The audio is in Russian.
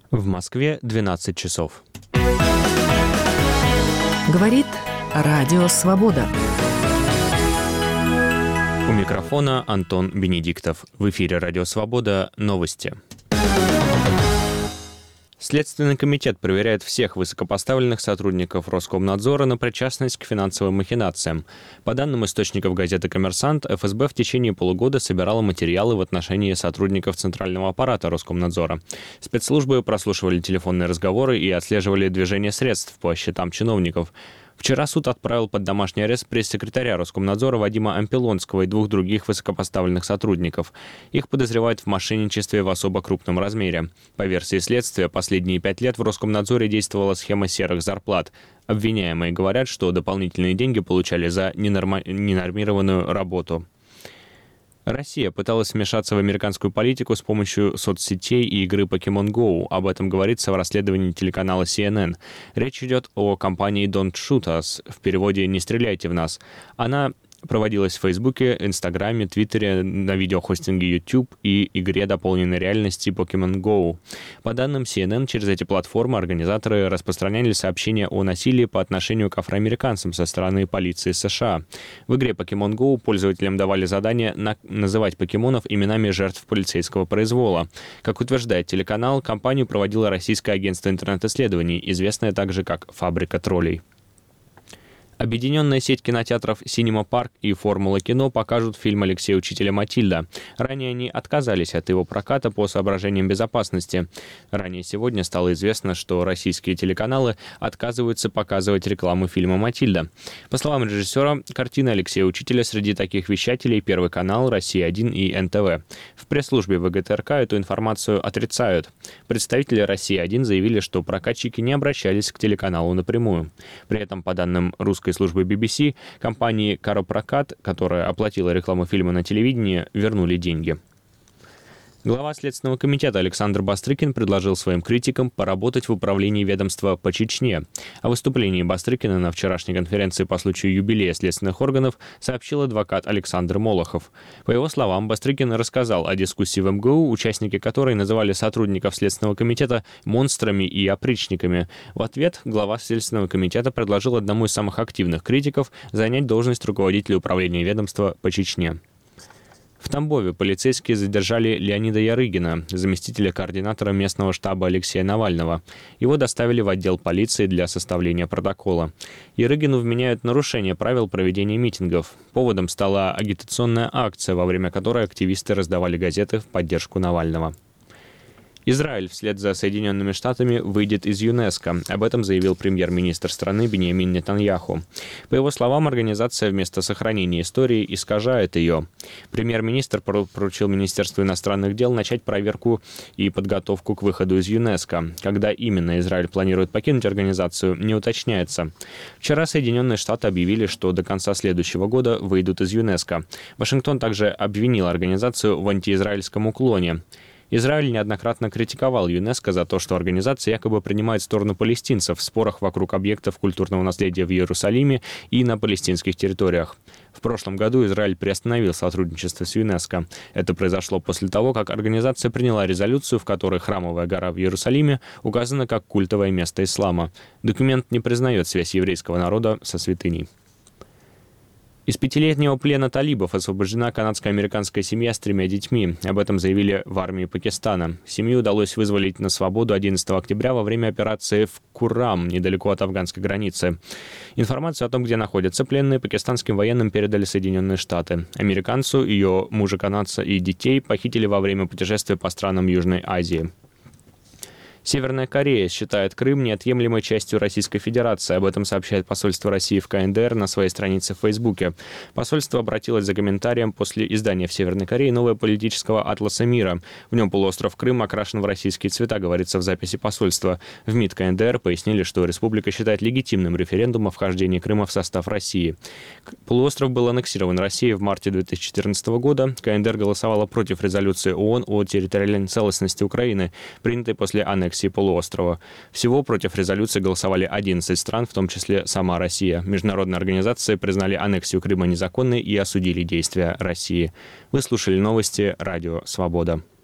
В Москве 12 часов. Говорит Радио Свобода. У микрофона Антон Бенедиктов. В эфире Радио Свобода. Новости. Следственный комитет проверяет всех высокопоставленных сотрудников Роскомнадзора на причастность к финансовым махинациям. По данным источников газеты «Коммерсант», ФСБ в течение полугода собирала материалы в отношении сотрудников центрального аппарата Роскомнадзора. Спецслужбы прослушивали телефонные разговоры и отслеживали движение средств по счетам чиновников. Вчера суд отправил под домашний арест пресс-секретаря Роскомнадзора Вадима Ампилонского и двух других высокопоставленных сотрудников. Их подозревают в мошенничестве в особо крупном размере. По версии следствия, последние 5 лет в Роскомнадзоре действовала схема серых зарплат. Обвиняемые говорят, что дополнительные деньги получали за ненормированную работу. Россия пыталась вмешаться в американскую политику с помощью соцсетей и игры Pokemon Go. Об этом говорится в расследовании телеканала CNN. Речь идет о компании Don't Shoot Us, в переводе «Не стреляйте в нас». Она проводилась в Фейсбуке, Инстаграме, Твиттере, на видеохостинге YouTube и игре дополненной реальности Pokemon Go. По данным CNN, через эти платформы организаторы распространяли сообщения о насилии по отношению к афроамериканцам со стороны полиции США. В игре Pokemon Go пользователям давали задание называть покемонов именами жертв полицейского произвола. Как утверждает телеканал, кампанию проводило российское агентство интернет-исследований, известное также как «Фабрика троллей». Объединенная сеть кинотеатров «Синема Парк» и «Формула кино» покажут фильм Алексея Учителя «Матильда». Ранее они отказались от его проката по соображениям безопасности. Ранее сегодня стало известно, что российские телеканалы отказываются показывать рекламу фильма «Матильда». По словам режиссера, картины Алексея Учителя среди таких вещателей Первый канал, Россия-1 и НТВ. В пресс-службе ВГТРК эту информацию отрицают. Представители России-1 заявили, что прокатчики не обращались к телеканалу напрямую. При этом, по данным русской службы BBC, компании «Каропрокат», которая оплатила рекламу фильма на телевидении, вернули деньги. Глава Следственного комитета Александр Бастрыкин предложил своим критикам поработать в управлении ведомства по Чечне. О выступлении Бастрыкина на вчерашней конференции по случаю юбилея следственных органов сообщил адвокат Александр Молохов. По его словам, Бастрыкин рассказал о дискуссии в МГУ, участники которой называли сотрудников Следственного комитета монстрами и опричниками. В ответ глава Следственного комитета предложил одному из самых активных критиков занять должность руководителя управления ведомства по Чечне. В Тамбове полицейские задержали Леонида Ярыгина, заместителя координатора местного штаба Алексея Навального. Его доставили в отдел полиции для составления протокола. Ярыгину вменяют нарушение правил проведения митингов. Поводом стала агитационная акция, во время которой активисты раздавали газеты в поддержку Навального. Израиль вслед за Соединенными Штатами выйдет из ЮНЕСКО. Об этом заявил премьер-министр страны Биньямин Нетаньяху. По его словам, организация вместо сохранения истории искажает ее. Премьер-министр поручил Министерству иностранных дел начать проверку и подготовку к выходу из ЮНЕСКО. Когда именно Израиль планирует покинуть организацию, не уточняется. Вчера Соединенные Штаты объявили, что до конца следующего года выйдут из ЮНЕСКо. Вашингтон также обвинил организацию в антиизраильском уклоне. Израиль неоднократно критиковал ЮНЕСКО за то, что организация якобы принимает сторону палестинцев в спорах вокруг объектов культурного наследия в Иерусалиме и на палестинских территориях. В прошлом году Израиль приостановил сотрудничество с ЮНЕСКО. Это произошло после того, как организация приняла резолюцию, в которой Храмовая гора в Иерусалиме указана как культовое место ислама. Документ не признает связь еврейского народа со святыней. Из 5-летнего плена талибов освобождена канадско-американская семья с 3 детьми. Об этом заявили в армии Пакистана. Семью удалось вызволить на свободу 11 октября во время операции в Куррам, недалеко от афганской границы. Информацию о том, где находятся пленные, пакистанским военным передали Соединенные Штаты. Американцу, ее мужа-канадца и детей похитили во время путешествия по странам Южной Азии. Северная Корея считает Крым неотъемлемой частью Российской Федерации. Об этом сообщает посольство России в КНДР на своей странице в Фейсбуке. Посольство обратилось за комментарием после издания в Северной Корее нового политического атласа мира. В нем полуостров Крым окрашен в российские цвета, говорится в записи посольства. В МИД КНДР пояснили, что республика считает легитимным референдум о вхождении Крыма в состав России. Полуостров был аннексирован Россией в марте 2014 года. КНДР голосовала против резолюции ООН о территориальной целостности Украины, принятой после аннексии полуострова. Всего против резолюции голосовали 11 стран, в том числе сама Россия. Международные организации признали аннексию Крыма незаконной и осудили действия России. Вы слушали новости Радио Свобода.